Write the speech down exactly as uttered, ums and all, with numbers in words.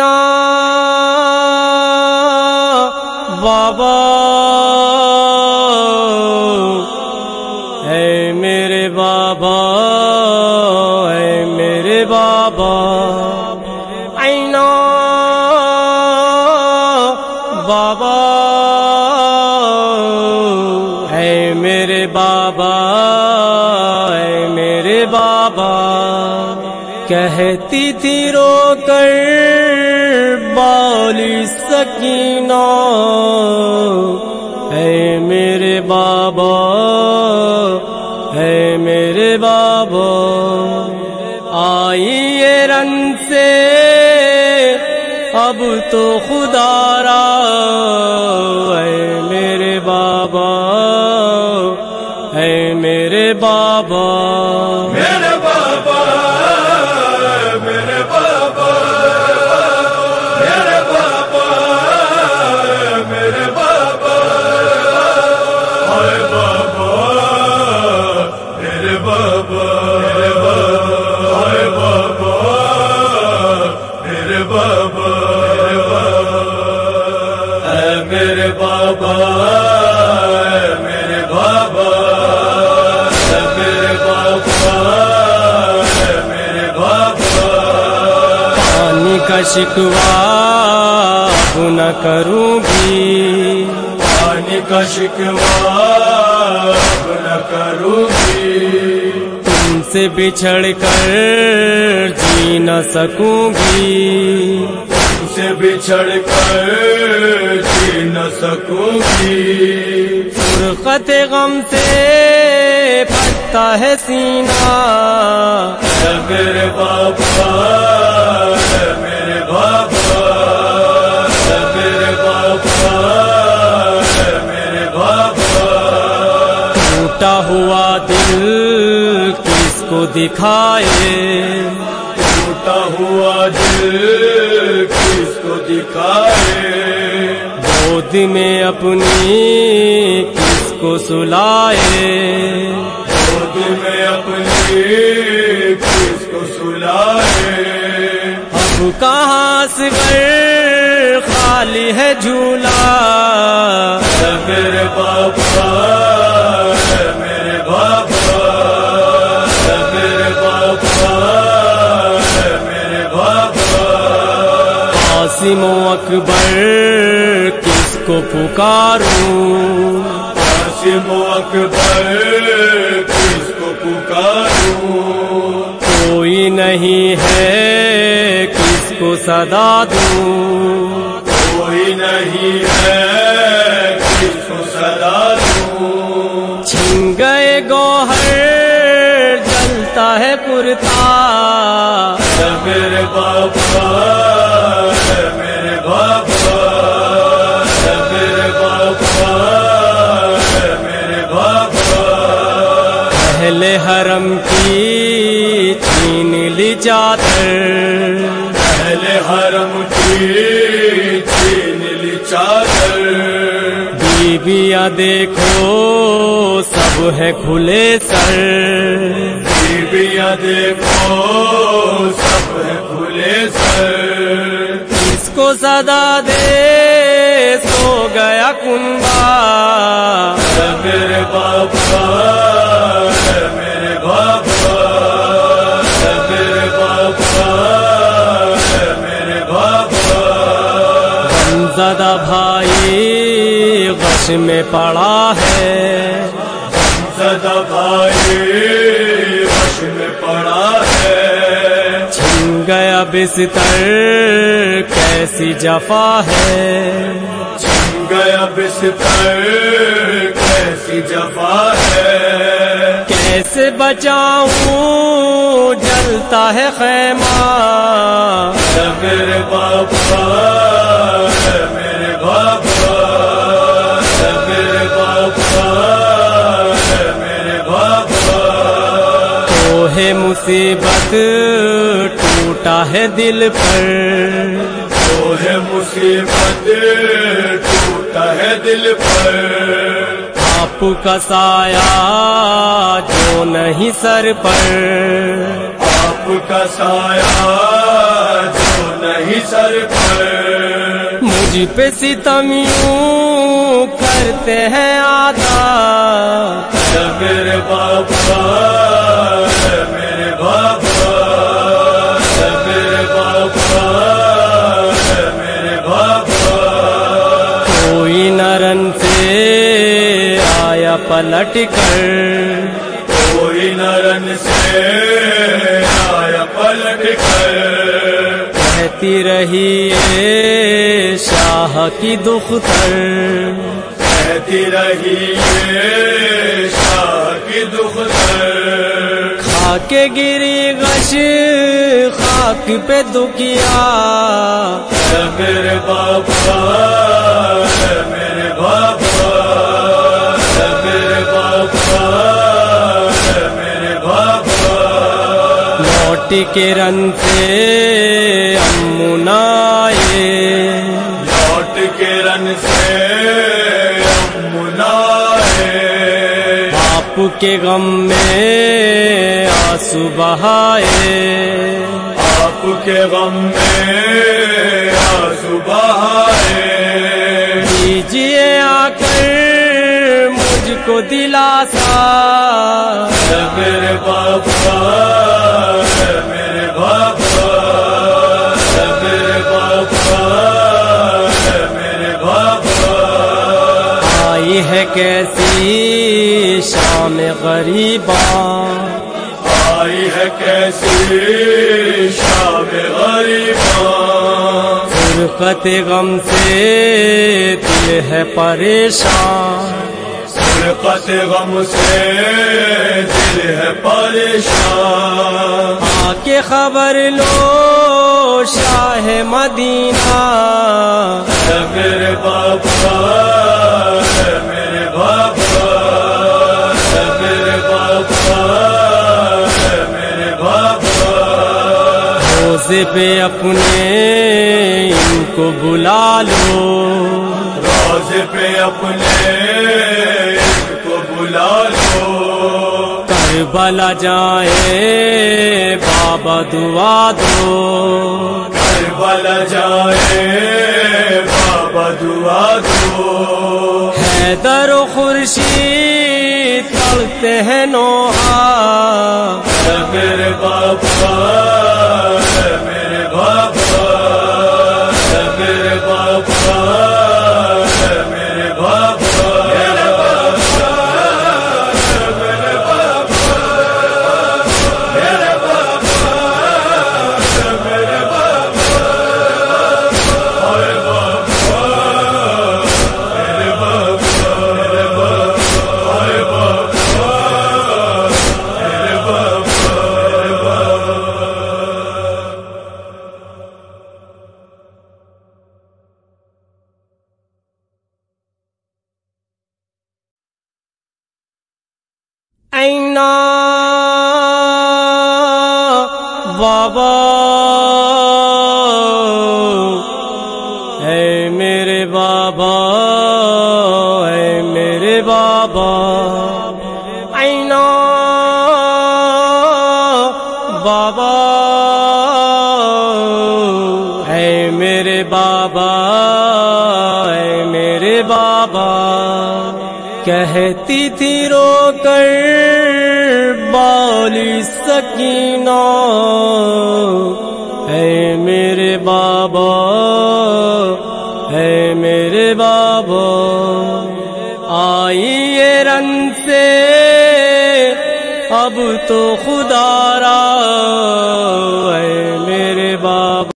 آئینہ بابا اے میرے بابا اے میرے بابا آئینہ بابا اے میرے بابا اے میرے بابا کہتی تھی رو کر بالی سکینہ اے میرے بابا اے میرے بابا آئی یہ رن سے اب تو خدا را اے میرے بابا اے میرے بابا میرے بابا میرے بابا میرے بابا میرے بابا ہائے بابا میرے بابا میرے بابا ہائے بابا میرے بابا میرے بابا میرے بابا میرے بابا میرے بابا پانی کا شکوہ اب نہ کروں گی پانی کا شکوہ اب نہ کروں گی تم سے بچھڑ کر جی نہ سکوں گی تم سے بچھڑ کر جی نہ سکوں گی فرقت غم سے پھٹتا ہے سینہ اے میرے بابا اے میرے بابا اے میرے بابا اے میرے بابا ٹوٹا ہوا دل کس کو دکھائے ٹوٹا ہوا دل کس کو دکھائے گود میں اپنی کس کو سلائے گود میں اپنی کس کو سلائے اب کہاں سے خالی ہے جھولا اے میرے بابا اے میرے بابا اے میرے بابا اے میرے بابا قاسم و اکبر کس کو پکاروں قاسم و اکبر کس کو پکاروں کوئی نہیں ہے کس کو صدا دوں کوئی نہیں ہے کس کو صدا دوں چھن گئے گوہر جلتا ہے کرتا اے میرے بابا اے میرے بابا اے میرے بابا اے میرے بابا اہل حرم کی چھین لی چادر اہل حرم کی چھین لی چادر بیویاں دیکھو سب ہے کھلے سر بیویاں دیکھو سب ہے کھلے سر کس کو صدا دے سو گیا کنبا اے میرے بابا اے میرے بابا اے میرے بابا اے میرے بابا زدہ بھائی غش میں پڑا ہے زدہ بھائی غش میں پڑا ہے چھن گیا بستر کیسی جفا ہے چھن گیا بستر کیسی جفا ہے کیسے بچاؤں جلتا ہے خیمہ اے میرے بابا اے میرے بابا اے میرے بابا اے میرے بابا کوہ مصیبت ٹوٹا ہے دل پر کوہ مصیبت ٹوٹا ہے دل پر آپ کا سایہ جو نہیں سر پر آپ کا سایہ جو نہیں سر پر، مجھ پہ ستم یوں کرتے ہیں آدھا، اے میرے بابا اے میرے بابا اے میرے بابا اے میرے بابا، کوئی نرن سے آیا پلٹ کر، کوئی نرن سے آیا پلٹ کر، کہتی رہی اے شاہ کی دختر، کہتی رہی اے شاہ کی دختر، کھا کے گری غش خاک پہ دکیا، اے میرے بابا اے میرے بابا اے میرے بابا اے میرے بابا، لوٹ کے رن سے امنائے، لوٹ کے رن سے امنائے، باپ کے غم میں آنسو بہائے، آپ کے غم میں آنسو بہائے، دیجیے آ کر مجھ کو دلاسا، اے میرے بابا اے میرے بابا اے میرے بابا اے میرے بابا، آئی ہے کیسی شام غریباں، آئی ہے کیسی شام غریباں، فرقت غم سے دل ہے پریشان، فرقت غم سے دل ہے پریشان، آ کے خبر لو شاہ مدینہ، اے میرے بابا اے میرے بابا اے میرے بابا اے میرے بابا، روزے پہ اپنے ان کو بلا لو، روزے پہ اپنے ان کو بلا لو، کربلا جائے بابا دعا دو، کربلا جائے بابا دعا دو، حیدر و خورشید پڑھتے ہیں نوحہ، اے میرے بابا اے میرے بابا اے میرے بابا اے میرے بابا، میرے بابا اے میرے بابا میرے بابا اے میرے بابا، اے بابا میرے بابا میرے بابا اے بابا میرے بابا میرے بابا، اینا بابا اے میرے بابا اے میرے بابا، اینا بابا اے میرے بابا اے میرے بابا، کہتی تھی رو کر بالی سکینہ، اے میرے بابا اے میرے بابا، آئی یہ رن سے اب تو خدا را، اے میرے بابا